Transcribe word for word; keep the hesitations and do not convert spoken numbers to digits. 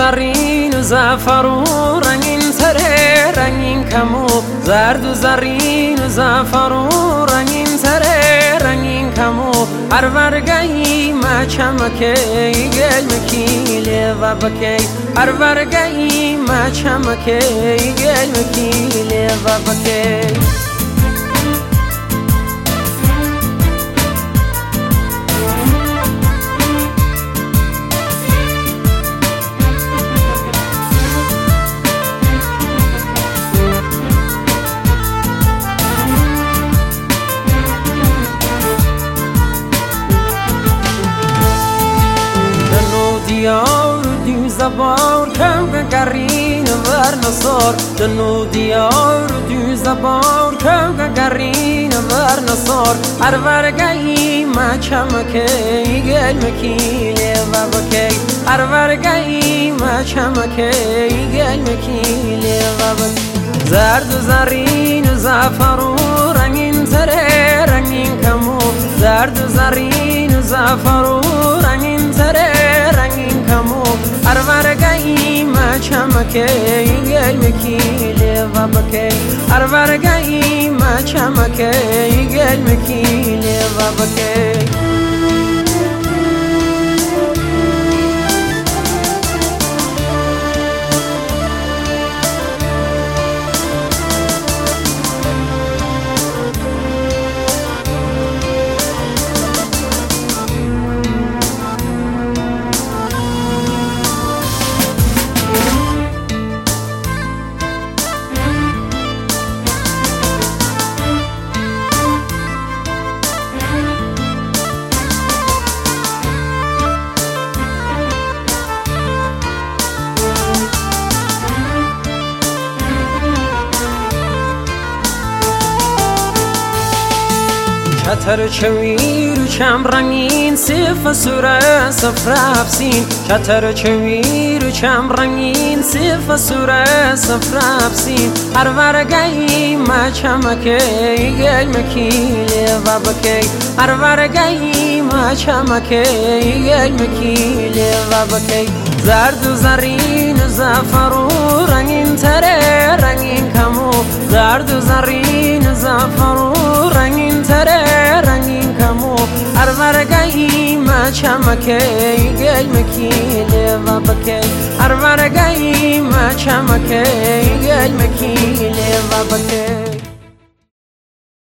زرین و زعفر و رنگین تره رنگین کمو، زرد و زرین و زعفر و رنگین تره رنگین کمو، هر ورگهی ما چمکه گل مکیله و بکی، هر ورگهی ما چمکه گل مکیله و بکی. دیار دو زبار کم گرین ور نصار، دنو دیار دو زبار کم گرین ور نصار، هر ورگهی ما چمکه گل مکیله و بکی، هر ورگهی ما چمکه گل مکیله و بکی. زرد و زرین و زعفر و رنگین تره رنگین کمو، زرد و زرین و زعفر و رنگین تره رنگین کمو، هر ورگهی ما چمکه گل مکیله و بکی، هر ورگهی ما چمکه گل مکیله و بکی. چتر چویر و چم رنگین صف سوره صفر افسین، چتر چویر و چم رنگین صف سوره صفر افسین، هر ورگهی ما چمکه گل مکیله و بکی، هر ورگهی ما چمکه گل مکیله و بکی. زرد و زرین و زعفر و رنگین تره رنگین کمو، زرد و زرین و زعفر و رنگین تره رنگین کمو، هر ورگهی ما چمکه گل مکیله و بکی، هر ورگهی ما چمکه گل مکیله و بکی.